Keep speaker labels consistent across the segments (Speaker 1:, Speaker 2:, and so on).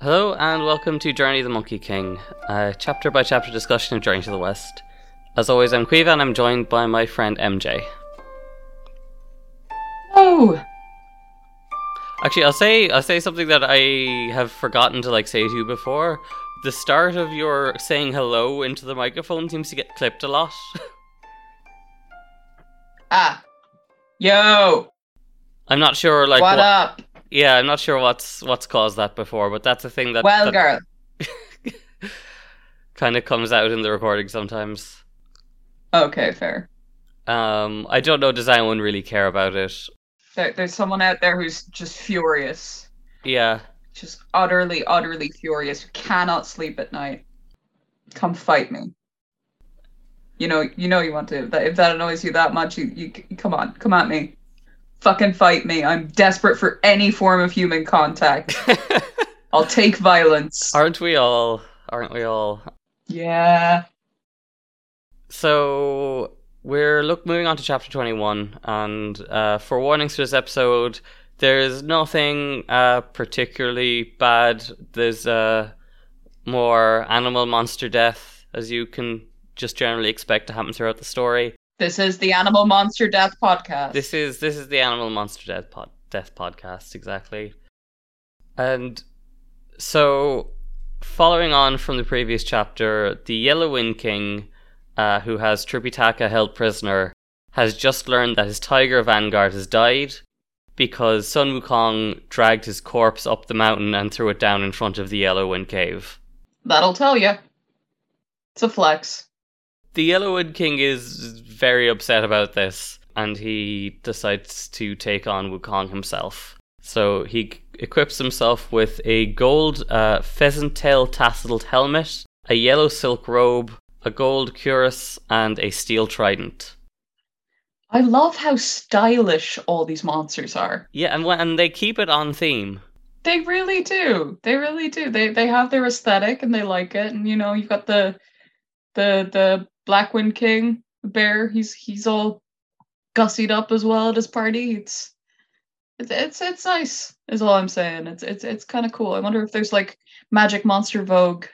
Speaker 1: Hello and welcome to Journey of the Monkey King, a chapter by chapter discussion of Journey to the West. As always, I'm Quiva and I'm joined by my friend MJ.
Speaker 2: Oh!
Speaker 1: Actually, I'll say something that I have forgotten to say to you before. The start of your saying hello into the microphone seems to get clipped a lot.
Speaker 2: Yo!
Speaker 1: I'm not sure
Speaker 2: what up?
Speaker 1: Yeah, I'm not sure what's caused that before, but that's a thing that
Speaker 2: girl.
Speaker 1: kind of comes out in the recording sometimes.
Speaker 2: Okay, fair.
Speaker 1: I don't know, does anyone really care about it?
Speaker 2: There's someone out there who's just furious.
Speaker 1: Yeah.
Speaker 2: Just utterly furious. Who cannot sleep at night. Come fight me. You know you want to. If that annoys you that much, you come on, come at me. Fucking fight me. I'm desperate for any form of human contact. I'll take violence.
Speaker 1: Aren't we all?
Speaker 2: Yeah.
Speaker 1: So we're moving on to chapter 21, and for warnings for this episode, there's nothing particularly bad. There's more animal monster death, as you can just generally expect to happen throughout the story.
Speaker 2: This is the Animal Monster Death Podcast.
Speaker 1: This is the Animal Monster Death Podcast, exactly. And so, following on from the previous chapter, the Yellow Wind King, who has Tripitaka held prisoner, has just learned that his tiger vanguard has died because Sun Wukong dragged his corpse up the mountain and threw it down in front of the Yellow Wind Cave.
Speaker 2: That'll tell you. It's a flex.
Speaker 1: The Yellow Wind King is very upset about this, and he decides to take on Wukong himself. So he equips himself with a gold pheasant tail tasseled helmet, a yellow silk robe, a gold cuirass, and a steel trident.
Speaker 2: I love how stylish all these monsters are.
Speaker 1: Yeah, and they keep it on theme.
Speaker 2: They really do. They really do. They have their aesthetic and they like it. And you've got the Black Wind King, the bear. He's all gussied up as well at his party. It's nice. Is all I'm saying. It's kind of cool. I wonder if there's Magic Monster Vogue.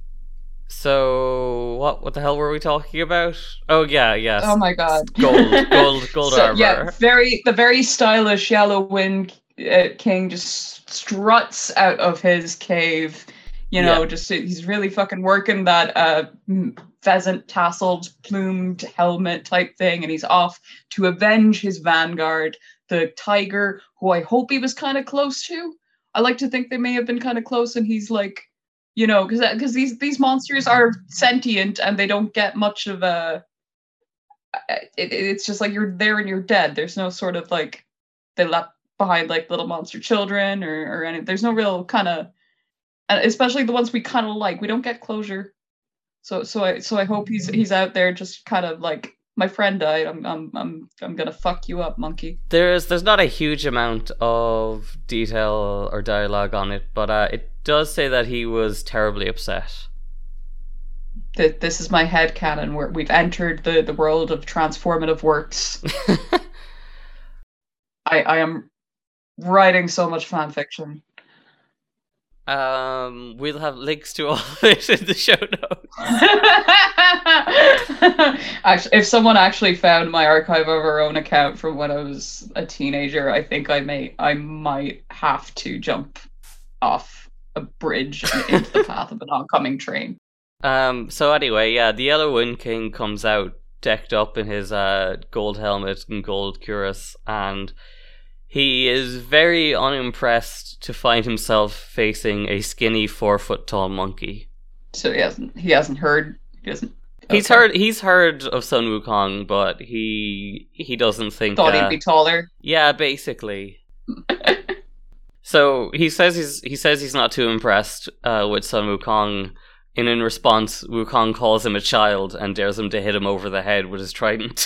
Speaker 1: So what the hell were we talking about? Oh yeah, yes.
Speaker 2: Oh my god.
Speaker 1: Gold so, armor.
Speaker 2: Yeah, the very stylish Yellow Wind King just struts out of his cave. He's really fucking working that pheasant tasseled plumed helmet type thing, and he's off to avenge his vanguard, the tiger, who I hope he was kind of close to. I like to think they may have been kind of close, and he's because these monsters are sentient and they don't get much of a. It's just you're there and you're dead. There's no sort of they left behind little monster children or any. There's no real kind of. And especially the ones we kind of like, we don't get closure. So I hope he's out there just kind of my friend died. I'm gonna fuck you up, monkey.
Speaker 1: There's not a huge amount of detail or dialogue on it, but it does say that he was terribly upset.
Speaker 2: This is my headcanon where we've entered the world of transformative works. I am writing so much fan fiction.
Speaker 1: We'll have links to all of it in the show notes.
Speaker 2: Actually, if someone actually found my Archive of Our Own account from when I was a teenager, I think I might have to jump off a bridge and into the path of an oncoming train.
Speaker 1: So anyway, yeah, the Yellow Wind King comes out decked up in his gold helmet and gold cuirass, and he is very unimpressed to find himself facing a skinny 4-foot-tall monkey.
Speaker 2: So he hasn't heard.
Speaker 1: He's heard of Sun Wukong, but he doesn't think.
Speaker 2: Thought he'd be taller.
Speaker 1: Yeah, basically. So he says he's not too impressed with Sun Wukong. And in response, Wukong calls him a child and dares him to hit him over the head with his trident.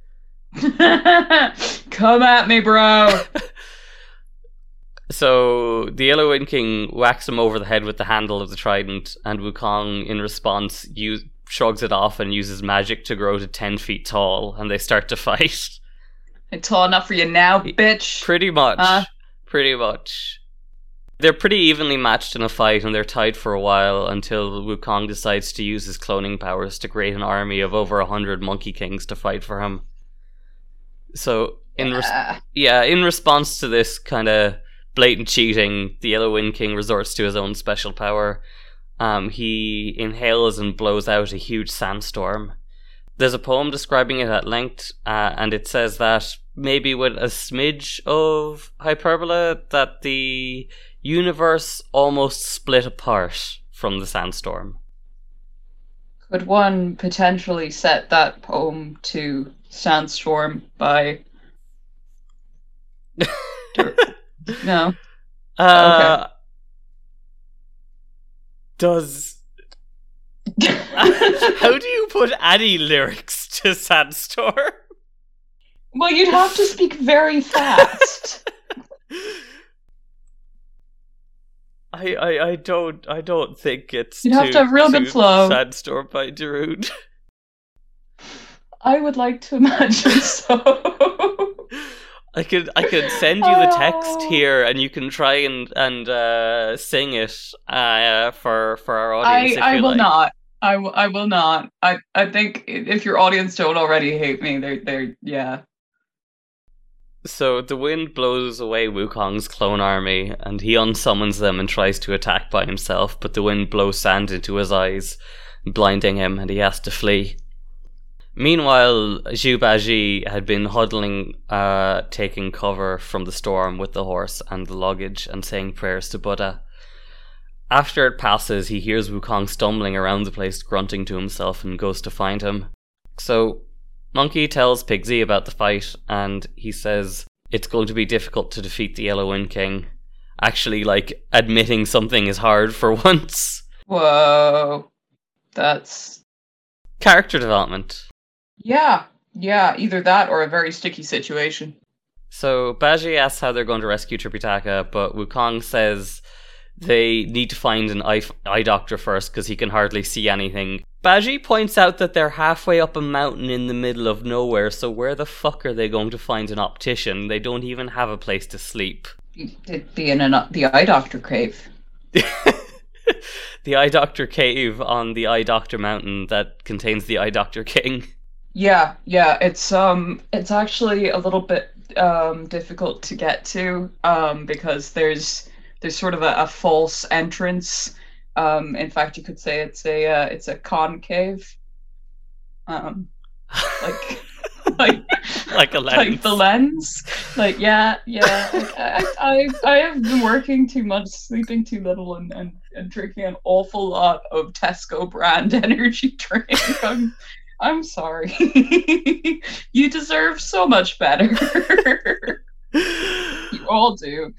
Speaker 2: Come at me, bro.
Speaker 1: So the Yellow Wind King whacks him over the head with the handle of the trident, and Wukong, in response, shrugs it off and uses magic to grow to 10 feet tall, and they start to fight.
Speaker 2: It's tall enough for you now, bitch.
Speaker 1: Pretty much. Pretty much. They're pretty evenly matched in a fight, and they're tied for a while until Wukong decides to use his cloning powers to create an army of over 100 Monkey Kings to fight for him. So, in response to this kind of blatant cheating, the Yellow Wind King resorts to his own special power. He inhales and blows out a huge sandstorm. There's a poem describing it at length, and it says that maybe with a smidge of hyperbole, that the universe almost split apart from the sandstorm.
Speaker 2: Could one potentially set that poem to sandstorm by... No.
Speaker 1: Okay. How do you put any lyrics to Sandstorm?
Speaker 2: Well, you'd have to speak very fast.
Speaker 1: I don't think it's.
Speaker 2: You'd have to have real good flow.
Speaker 1: Sandstorm by Darude.
Speaker 2: I would like to imagine so.
Speaker 1: I could send you the text here, and you can try and sing it for our audience.
Speaker 2: I will not. I will not. I think if your audience don't already hate me, they're yeah.
Speaker 1: So the wind blows away Wukong's clone army, and he unsummons them and tries to attack by himself, but the wind blows sand into his eyes, blinding him, and he has to flee. Meanwhile, Zhu Baji had been huddling, taking cover from the storm with the horse and the luggage and saying prayers to Buddha. After it passes, he hears Wukong stumbling around the place, grunting to himself, and goes to find him. So, Monkey tells Pigsy about the fight, and he says it's going to be difficult to defeat the Yellow Wind King. Actually, admitting something is hard for once.
Speaker 2: Whoa. That's...
Speaker 1: character development.
Speaker 2: Yeah, either that or a very sticky situation.
Speaker 1: So, Baji asks how they're going to rescue Tripitaka, but Wukong says they need to find an eye doctor first because he can hardly see anything. Baji points out that they're halfway up a mountain in the middle of nowhere, so where the fuck are they going to find an optician? They don't even have a place to sleep.
Speaker 2: It'd be in the eye doctor cave.
Speaker 1: The eye doctor cave on the eye doctor mountain that contains the eye doctor king.
Speaker 2: Yeah, it's actually a little bit difficult to get to because there's sort of a false entrance. In fact, you could say it's a concave.
Speaker 1: Like a lens.
Speaker 2: Like the lens. Yeah. I have been working too much, sleeping too little, and drinking an awful lot of Tesco brand energy drink. I'm sorry. You deserve so much better. You all do.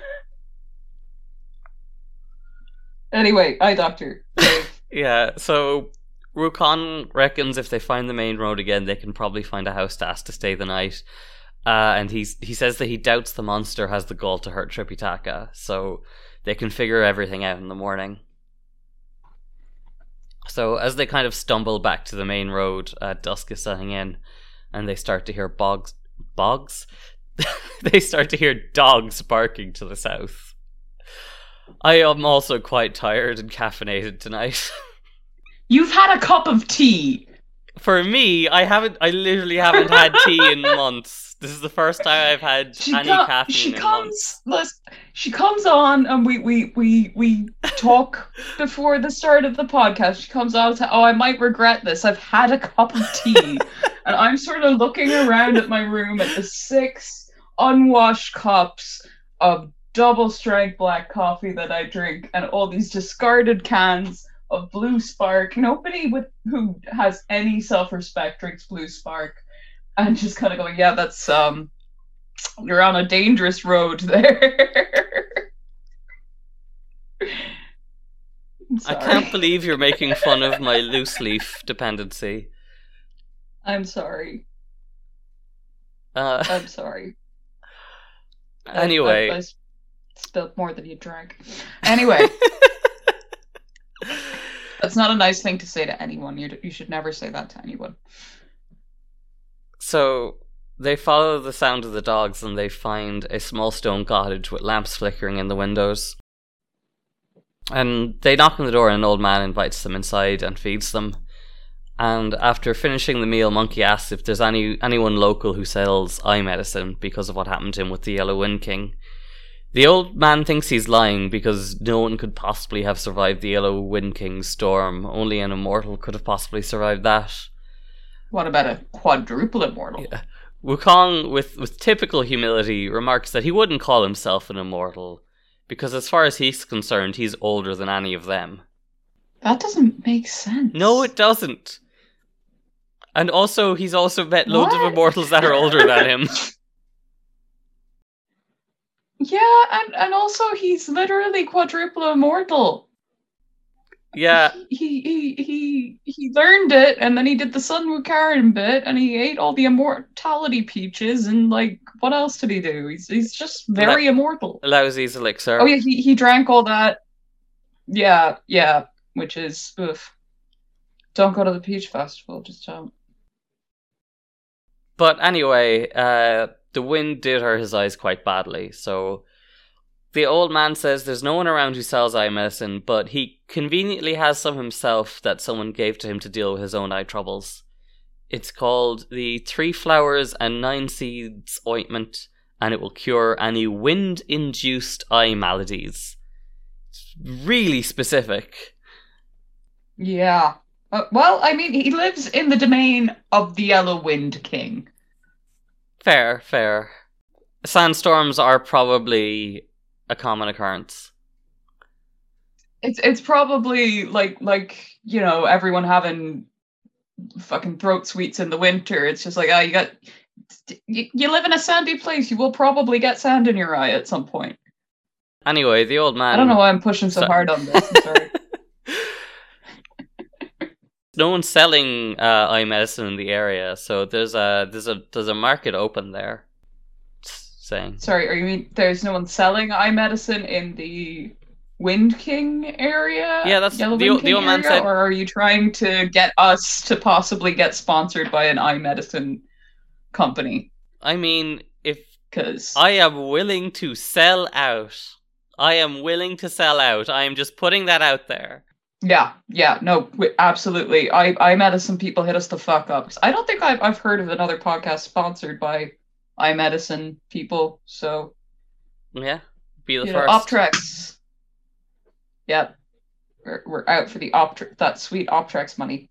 Speaker 2: Anyway, eye doctor.
Speaker 1: Yeah, so Wukong reckons if they find the main road again, they can probably find a house to ask to stay the night. And he says that he doubts the monster has the goal to hurt Tripitaka, so they can figure everything out in the morning. So as they kind of stumble back to the main road, dusk is setting in, and they start to hear bogs? They start to hear dogs barking to the south. I am also quite tired and caffeinated tonight.
Speaker 2: You've had a cup of tea.
Speaker 1: For me, I literally haven't had tea in months. This is the first time I've had any caffeine in months.
Speaker 2: She comes on and we talk before the start of the podcast. She comes on and says, I might regret this. I've had a cup of tea. And I'm sort of looking around at my room at the 6 unwashed cups of double strength black coffee that I drink and all these discarded cans of Blue Spark. Nobody who has any self-respect drinks Blue Spark. And just kind of going, yeah, that's you're on a dangerous road there.
Speaker 1: I can't believe you're making fun of my loose leaf dependency.
Speaker 2: I'm sorry. I'm sorry.
Speaker 1: Anyway.
Speaker 2: I spilled more than you drank. Anyway. That's not a nice thing to say to anyone. You should never say that to anyone.
Speaker 1: So they follow the sound of the dogs and they find a small stone cottage with lamps flickering in the windows. And they knock on the door and an old man invites them inside and feeds them. And after finishing the meal, Monkey asks if there's anyone local who sells eye medicine because of what happened to him with the Yellow Wind King. The old man thinks he's lying because no one could possibly have survived the Yellow Wind King's storm. Only an immortal could have possibly survived that.
Speaker 2: What about a quadruple immortal?
Speaker 1: Yeah. Wukong, with typical humility, remarks that he wouldn't call himself an immortal because as far as he's concerned, he's older than any of them.
Speaker 2: That doesn't make sense.
Speaker 1: No, it doesn't. And also, he's also met loads of immortals that are older than him.
Speaker 2: Yeah, and also he's literally quadruple immortal.
Speaker 1: Yeah.
Speaker 2: He learned it, and then he did the Sun Wukaran bit, and he ate all the immortality peaches, and like, what else did he do? He's just very immortal.
Speaker 1: Lausi's elixir.
Speaker 2: Oh yeah, he drank all that. Yeah, which is oof. Don't go to the Peach Festival, just don't.
Speaker 1: But anyway, the wind did hurt his eyes quite badly, so the old man says there's no one around who sells eye medicine, but he conveniently has some himself that someone gave to him to deal with his own eye troubles. It's called the 3 Flowers and 9 Seeds Ointment, and it will cure any wind-induced eye maladies. It's really specific.
Speaker 2: Yeah. Well, I mean, he lives in the domain of the Yellow Wind King.
Speaker 1: Fair. Sandstorms are probably a common occurrence.
Speaker 2: It's probably like you know, everyone having fucking throat sweets in the winter. It's just like, you live in a sandy place, you will probably get sand in your eye at some point.
Speaker 1: Anyway, the old man...
Speaker 2: I don't know why I'm pushing so hard on this. I'm sorry.
Speaker 1: No one's selling eye medicine in the area, so there's a market open there. Saying.
Speaker 2: Sorry, are you mean there's no one selling eye medicine in the Wind King area?
Speaker 1: Yeah, that's
Speaker 2: Yellow
Speaker 1: the
Speaker 2: Wind King
Speaker 1: old man
Speaker 2: area,
Speaker 1: said.
Speaker 2: Or are you trying to get us to possibly get sponsored by an eye medicine company?
Speaker 1: I mean,
Speaker 2: because
Speaker 1: I am willing to sell out. I am just putting that out there.
Speaker 2: Yeah, no, absolutely. Eye medicine people hit us the fuck up. I don't think I've heard of another podcast sponsored by eye medicine people, so
Speaker 1: yeah, be the first.
Speaker 2: Optrex. Yeah, we're out for the that sweet Optrex money.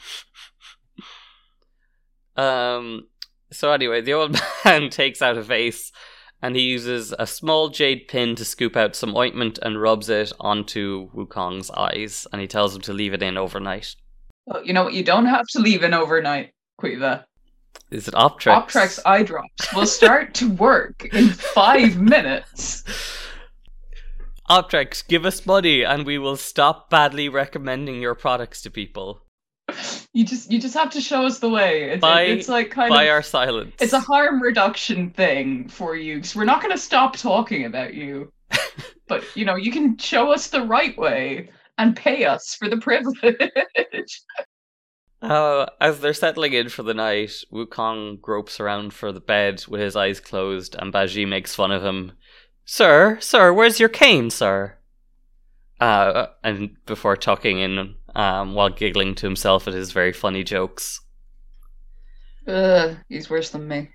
Speaker 1: So anyway, the old man takes out a vase and he uses a small jade pin to scoop out some ointment and rubs it onto Wukong's eyes, and he tells him to leave it in overnight.
Speaker 2: Well, you know what you don't have to leave in overnight, Quiva?
Speaker 1: Is it Optrex?
Speaker 2: Optrex eye drops will start to work in 5 minutes.
Speaker 1: Optrex, give us money and we will stop badly recommending your products to people.
Speaker 2: You just have to show us the way. It's like kind
Speaker 1: by
Speaker 2: of
Speaker 1: our silence.
Speaker 2: It's a harm reduction thing for you, because we're not going to stop talking about you. But you know, you can show us the right way and pay us for the privilege.
Speaker 1: As they're settling in for the night, Wukong gropes around for the bed with his eyes closed, and Baji makes fun of him. Sir, where's your cane, sir? And before tucking in, while giggling to himself at his very funny jokes.
Speaker 2: He's worse than me.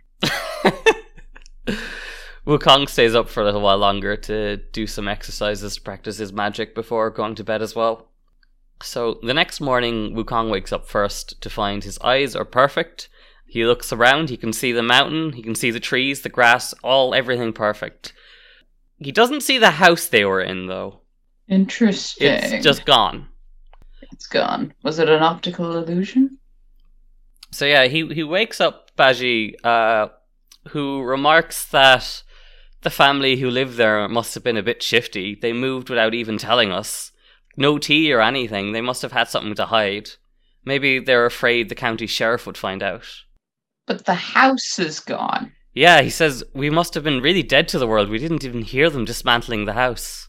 Speaker 1: Wukong stays up for a little while longer to do some exercises to practice his magic before going to bed as well. So the next morning, Wukong wakes up first to find his eyes are perfect. He looks around, he can see the mountain, he can see the trees, the grass, everything perfect. He doesn't see the house they were in, though.
Speaker 2: Interesting.
Speaker 1: It's just gone.
Speaker 2: It's gone. Was it an optical illusion?
Speaker 1: So yeah, he wakes up Baji, who remarks that the family who lived there must have been a bit shifty. They moved without even telling us. No tea or anything. They must have had something to hide. Maybe they're afraid the county sheriff would find out.
Speaker 2: But the house is gone.
Speaker 1: Yeah, he says, we must have been really dead to the world. We didn't even hear them dismantling the house.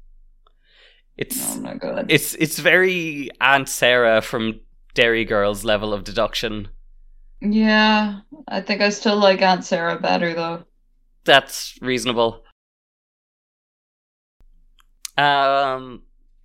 Speaker 2: Oh my god.
Speaker 1: It's very Aunt Sarah from Dairy Girls level of deduction.
Speaker 2: Yeah, I think I still like Aunt Sarah better, though.
Speaker 1: That's reasonable.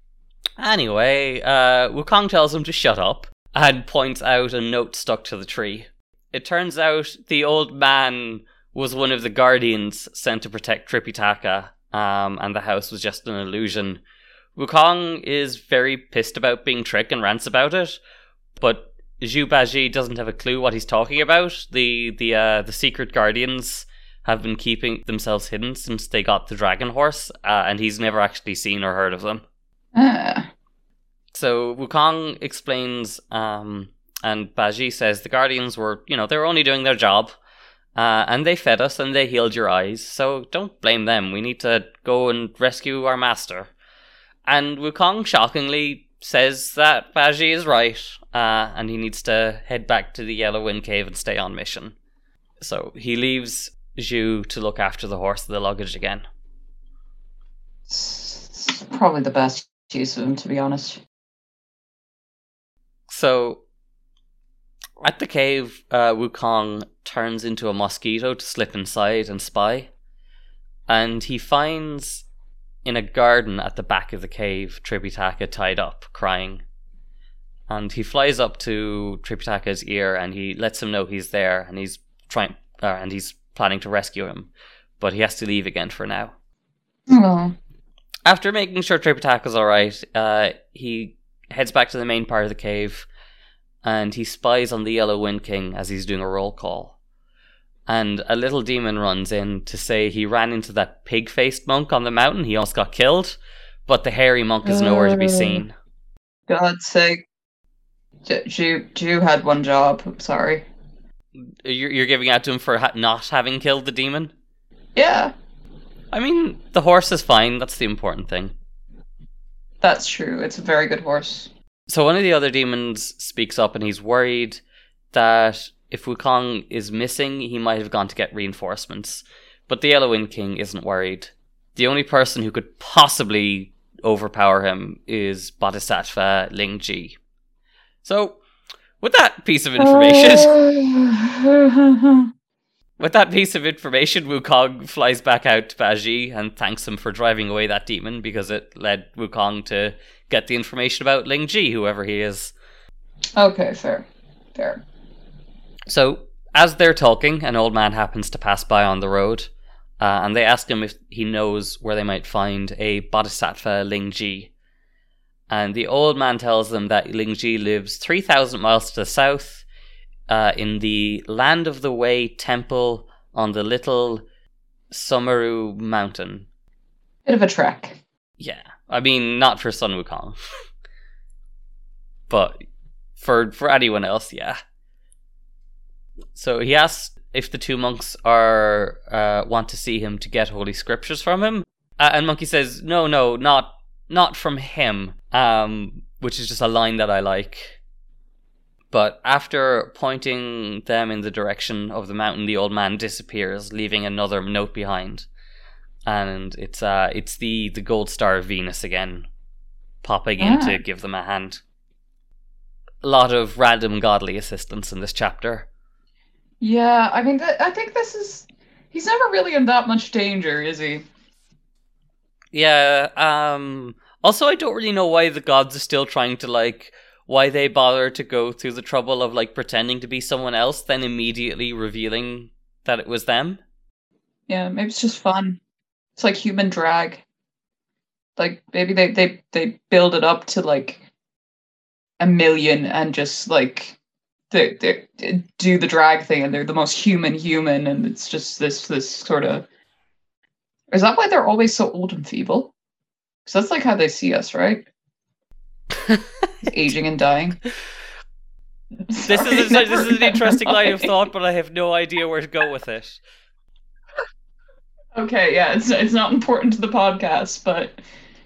Speaker 1: Anyway, Wukong tells him to shut up and points out a note stuck to the tree. It turns out the old man was one of the guardians sent to protect Tripitaka, and the house was just an illusion. Wukong is very pissed about being tricked and rants about it, but Zhu Baji doesn't have a clue what he's talking about. The secret guardians have been keeping themselves hidden since they got the dragon horse, and he's never actually seen or heard of them. So Wukong explains, and Baji says the guardians were, they were only doing their job, and they fed us and they healed your eyes, so don't blame them. We need to go and rescue our master. And Wukong shockingly says that Baji is right, and he needs to head back to the Yellow Wind Cave and stay on mission. So he leaves Zhu to look after the horse and the luggage again.
Speaker 2: It's probably the best use of him, to be honest.
Speaker 1: So, at the cave, Wukong turns into a mosquito to slip inside and spy. And he finds, in a garden at the back of the cave, Tripitaka tied up, crying. And he flies up to Tripitaka's ear and he lets him know he's there and he's planning to rescue him. But he has to leave again for now.
Speaker 2: Aww.
Speaker 1: After making sure Tripitaka's alright, he heads back to the main part of the cave, and he spies on the Yellow Wind King as he's doing a roll call. And a little demon runs in to say he ran into that pig-faced monk on the mountain. He almost got killed, but the hairy monk is nowhere to be seen.
Speaker 2: God's sake. Jew had one job. I'm sorry.
Speaker 1: You're giving out to him for not having killed the demon?
Speaker 2: Yeah.
Speaker 1: I mean, the horse is fine. That's the important thing.
Speaker 2: That's true. It's a very good horse.
Speaker 1: So one of the other demons speaks up and he's worried that if Wukong is missing, he might have gone to get reinforcements. But the Yellow Wind King isn't worried. The only person who could possibly overpower him is Bodhisattva Ling Ji. So, with that piece of information... Wukong flies back out to Baji and thanks him for driving away that demon because it led Wukong to get the information about Ling Ji, whoever he is.
Speaker 2: Okay, fair.
Speaker 1: So, as they're talking, an old man happens to pass by on the road, and they ask him if he knows where they might find a Bodhisattva Ling Ji. And the old man tells them that Ling Ji lives 3,000 miles to the south, in the Land of the Way temple on the little Sumeru mountain.
Speaker 2: Bit of a trek.
Speaker 1: Yeah. I mean, not for Sun Wukong. But for anyone else, yeah. So he asks if the two monks want to see him to get holy scriptures from him. And Monkey says, no, not from him. Which is just a line that I like. But after pointing them in the direction of the mountain, the old man disappears, leaving another note behind. And it's the gold star of Venus again, popping in to give them a hand. A lot of random godly assistance in this chapter.
Speaker 2: Yeah, I mean, I think he's never really in that much danger, is he?
Speaker 1: Yeah, also I don't really know why the gods are still trying to, why they bother to go through the trouble of, pretending to be someone else, then immediately revealing that it was them. Yeah,
Speaker 2: maybe it's just fun. It's like human drag. Maybe they build it up to, 1 million and just, they do the drag thing and they're the most human, and it's just this sort of... Is that why they're always so old and feeble? Because that's, how they see us, right? Aging and dying.
Speaker 1: This is an interesting line of thought, but I have no idea where to go with it.
Speaker 2: Okay, yeah, it's not important to the podcast, but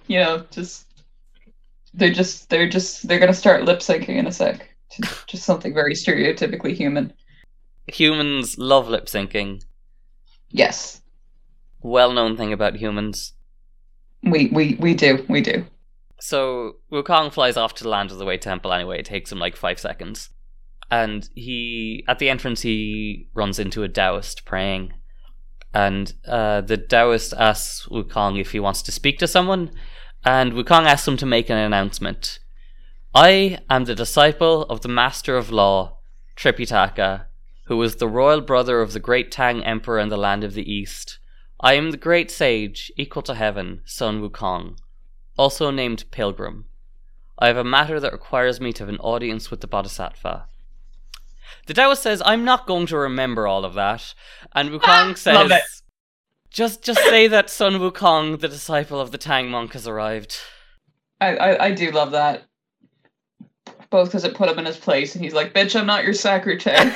Speaker 2: they're gonna start lip syncing in a sec. Just something very stereotypically human.
Speaker 1: Humans love lip syncing.
Speaker 2: Yes.
Speaker 1: Well-known thing about humans.
Speaker 2: We do.
Speaker 1: So Wukong flies off to the Land of the Way temple anyway. It takes him 5 seconds. And at the entrance, he runs into a Taoist praying. And the Taoist asks Wukong if he wants to speak to someone. And Wukong asks him to make an announcement. I am the disciple of the Master of Law, Tripitaka, who was the royal brother of the great Tang Emperor in the land of the East. I am the great sage, equal to heaven, Sun Wukong, also named Pilgrim. I have a matter that requires me to have an audience with the Bodhisattva. The Taoist says, I'm not going to remember all of that. And Wukong says, just say that Sun Wukong, the disciple of the Tang monk, has arrived.
Speaker 2: I do love that. Both because it put him in his place, and he's like, bitch, I'm not your secretary.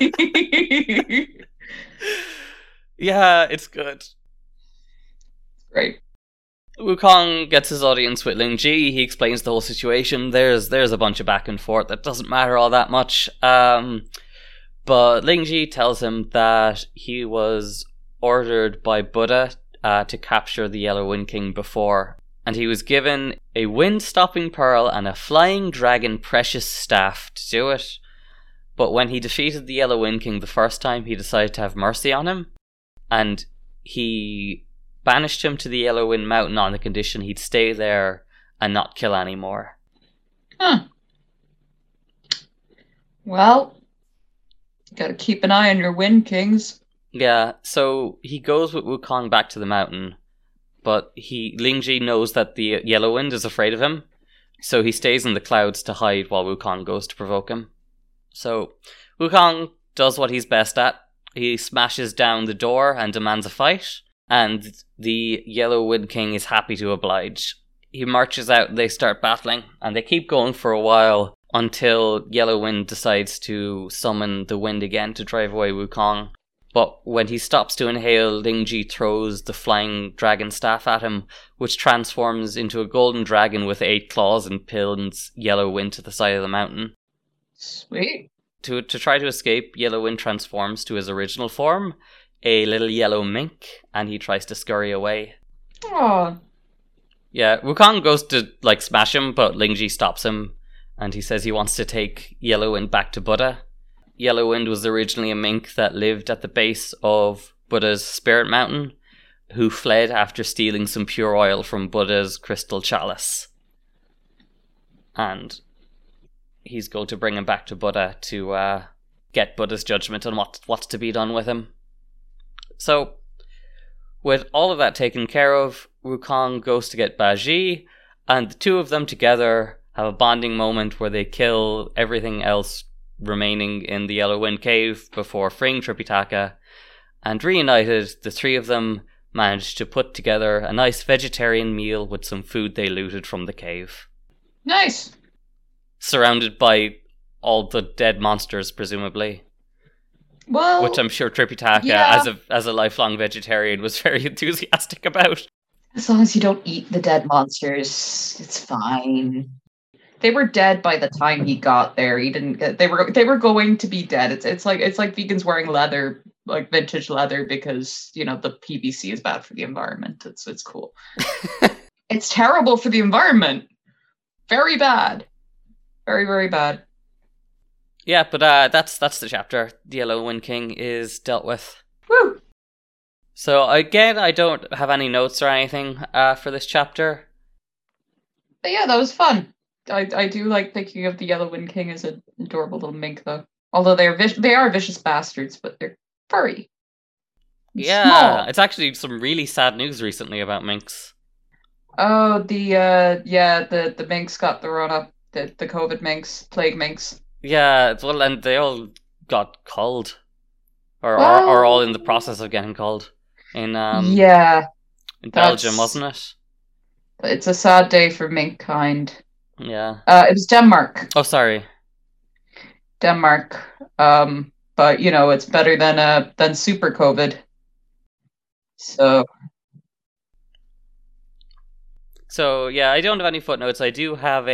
Speaker 1: Yeah, it's good.
Speaker 2: Great.
Speaker 1: Wukong gets his audience with Ling Ji. He explains the whole situation. There's a bunch of back and forth that doesn't matter all that much. But Ling Ji tells him that he was ordered by Buddha to capture the Yellow Wind King before, and he was given a wind-stopping pearl and a flying dragon precious staff to do it. But when he defeated the Yellow Wind King the first time, he decided to have mercy on him, and he banished him to the Yellow Wind Mountain on the condition he'd stay there and not kill anymore.
Speaker 2: Huh. Well, you gotta keep an eye on your Wind Kings.
Speaker 1: Yeah, so he goes with Wukong back to the mountain, but Ling Ji knows that the Yellow Wind is afraid of him, so he stays in the clouds to hide while Wukong goes to provoke him. So Wukong does what he's best at. He smashes down the door and demands a fight, and the Yellow Wind King is happy to oblige. He marches out and they start battling, and they keep going for a while until Yellow Wind decides to summon the wind again to drive away Wukong. But when he stops to inhale, Ling Ji throws the flying dragon staff at him, which transforms into a golden dragon with 8 claws and pins Yellow Wind to the side of the mountain.
Speaker 2: Sweet.
Speaker 1: To try to escape, Yellow Wind transforms to his original form, a little yellow mink, and he tries to scurry away.
Speaker 2: Aww.
Speaker 1: Yeah, Wukong goes to smash him, but Ling Ji stops him, and he says he wants to take Yellow Wind back to Buddha. Yellow Wind was originally a mink that lived at the base of Buddha's Spirit Mountain, who fled after stealing some pure oil from Buddha's crystal chalice. And he's going to bring him back to Buddha to get Buddha's judgment on what's to be done with him. So, with all of that taken care of, Wukong goes to get Baji, and the two of them together have a bonding moment where they kill everything else remaining in the Yellow Wind Cave before freeing Tripitaka, and reunited, the three of them managed to put together a nice vegetarian meal with some food they looted from the cave.
Speaker 2: Nice!
Speaker 1: Surrounded by all the dead monsters, presumably.
Speaker 2: Well,
Speaker 1: which I'm sure Tripitaka,
Speaker 2: yeah,
Speaker 1: as a lifelong vegetarian, was very enthusiastic about.
Speaker 2: As long as you don't eat the dead monsters, it's fine. They were dead by the time he got there. He didn't get. They were going to be dead. It's like vegans wearing leather, like vintage leather, because the PVC is bad for the environment. It's cool. It's terrible for the environment. Very bad. Very, very bad.
Speaker 1: Yeah, but that's the chapter. The Yellow Wind King is dealt with.
Speaker 2: Woo!
Speaker 1: So again, I don't have any notes or anything for this chapter.
Speaker 2: But yeah, that was fun. I do like thinking of the Yellow Wind King as an adorable little mink, though. Although they are vicious bastards, but they're furry.
Speaker 1: Yeah,
Speaker 2: small.
Speaker 1: It's actually some really sad news recently about minks.
Speaker 2: Oh, the minks got the run-up. The COVID minks, plague minks.
Speaker 1: Yeah, well, and they all got culled. Or all in the process of getting culled. In Belgium, wasn't it?
Speaker 2: It's a sad day for mink kind.
Speaker 1: Yeah.
Speaker 2: It was Denmark.
Speaker 1: Oh, sorry.
Speaker 2: Denmark. But it's better than super COVID.
Speaker 1: So yeah, I don't have any footnotes. I do have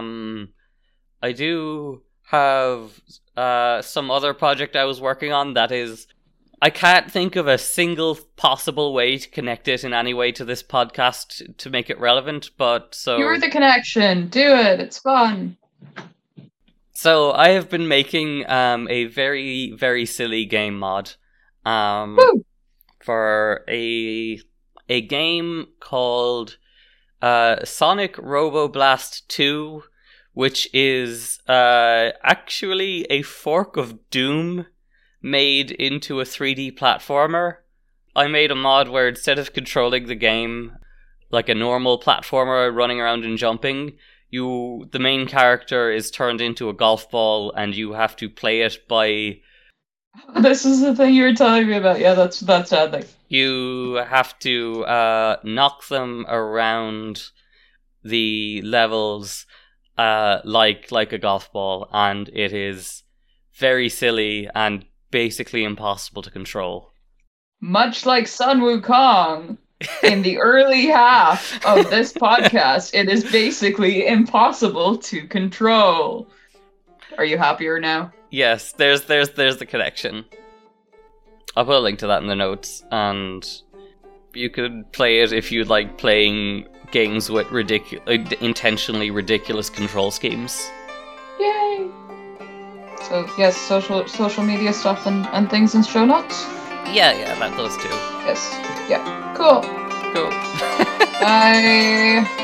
Speaker 1: some other project I was working on that is, I can't think of a single possible way to connect it in any way to this podcast to make it relevant, but so...
Speaker 2: You're the connection. Do it. It's fun.
Speaker 1: So I have been making a very, very silly game mod for a game called Sonic Roboblast 2, which is actually a fork of Doom made into a 3D platformer. I made a mod where instead of controlling the game like a normal platformer running around and jumping, the main character is turned into a golf ball and you have to play it by...
Speaker 2: This is the thing you were telling me about. Yeah, that's sad.
Speaker 1: You have to knock them around the levels like a golf ball, and it is very silly and basically impossible to control.
Speaker 2: Much like Sun Wukong in the early half of this podcast, it is basically impossible to control. Are you happier now?
Speaker 1: Yes, there's the connection. I'll put a link to that in the notes, and you could play it if you like playing games with intentionally ridiculous control schemes.
Speaker 2: Yay! So yes, social media stuff and things in show notes.
Speaker 1: Yeah, those too.
Speaker 2: Yes. Yeah. Cool.
Speaker 1: Cool.
Speaker 2: Bye.